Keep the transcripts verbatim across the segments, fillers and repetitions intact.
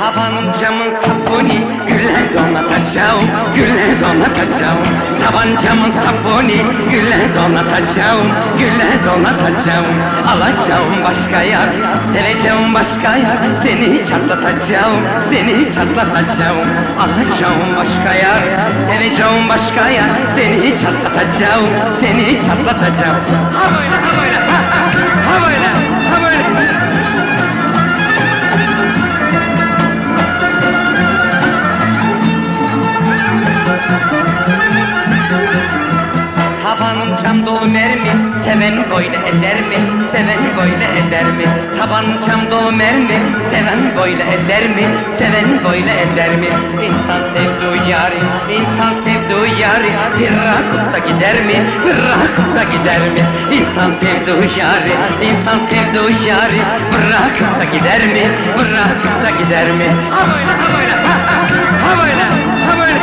Tabancamın sapuni gülle donatacağım, gülle donatacağım. Tabancamın sapuni gülle donatacağım, gülle donatacağım. Alacağım başka yar, seveceğim başka yar. Seni çatlatacağım, seni çatlatacağım. Alacağım başka yar, seveceğim başka yar. Seni çatlatacağım, seni çatlatacağım. Ha böyle, ha böyle, ha ha, ha böyle, ha böyle. Tabancam dolu mermi, seven böyle eder mi? Seven böyle eder mi? Tabancam dolu mermi, seven böyle eder mi? Seven böyle eder mi? İnsan sevduğu yari, insan sevduğu yari bir rakıpta gider mi? Bir rakıpta gider mi? İnsan sevduğu yari, insan sevduğu yari bir rakıpta gider mi? Bir rakıpta gider mi? Ha böyle, ha böyle, ha ha, ha böyle, ha böyle.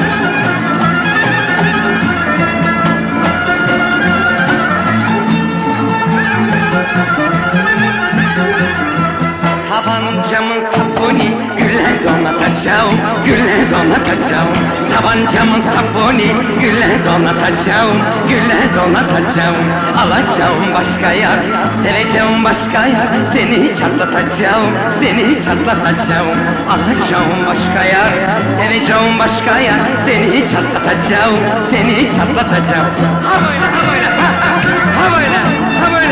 Tabancamın sapuni gülle donatacağım, gülle donatacağım. Tabancamın sapuni gülle donatacağım, gülle donatacağım. Alacağım başka yar, seveceğim başka yar. Seni çatlatacağım, seni çatlatacağım. Alacağım başka yar, seveceğim başka yar. Seni çatlatacağım, seni çatlatacağım. Ha böyle, ha böyle, ha ha, ha böyle, ha böyle.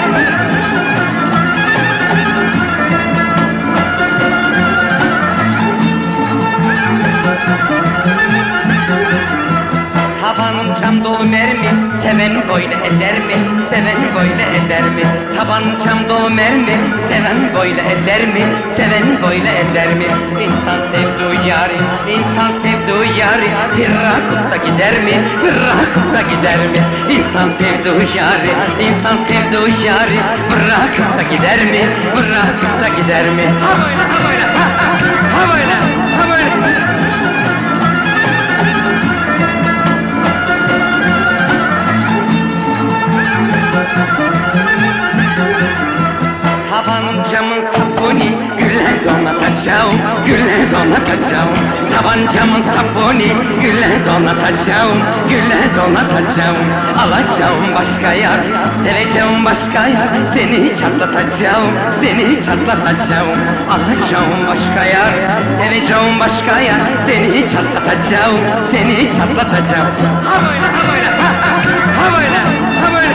Tabancam dolu mermi, seven böyle eder mi? Seven böyle eder mi? Tabancam dolu mermi, seven böyle eder mi? Seven böyle eder mi? İnsan sevduğu yari, insan sevduğu yari bir rakıpta gider mi? Bir rakıpta gider mi? İnsan sevduğu yari, insan sevduğu yari bir rakıpta gider mi? Bir rakıpta gider mi? Ha böyle, ha böyle, ha ha, ha böyle, ha böyle. Tabancamın sapuni gülle donatacağım, gülle donatacağım. Tabancamın sapuni gülle donatacağım, gülle donatacağım. Alacağım başka yar, seveceğim başka yar. Seni çatlatacağım, seni çatlatacağım. Alacağım başka yar, seveceğim başka yar. Seni çatlatacağım, seni çatlatacağım. Ha böyle, ha böyle, ha ha, ha böyle, ha böyle.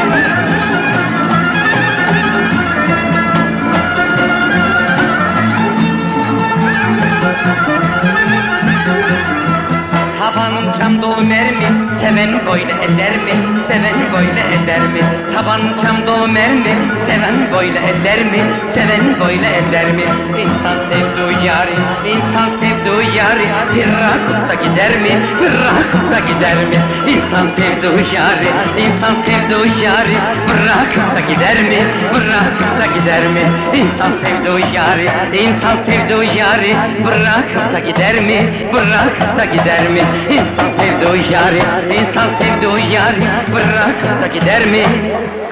Tabancam dolu mermi, seven böyle eder mi? Seven böyle eder mi? Tabancam dolu mermi, seven böyle eder mi? Seven böyle eder mi? İnsan sevduğu yari, insan sevduğu yari bir rakıpta gider mi? Bir rakıpta gider mi? İnsan sevduğu yari, insan sevduğu yari bir rakıpta gider mi? Bir rakıpta gider mi? İnsan sevduğu yari, insan sevduğu yari bir rakıpta gider mi? Bir rakıpta gider mi? İnsan sevduğu yari, insan sevduğu yari bırakıp da gider mi?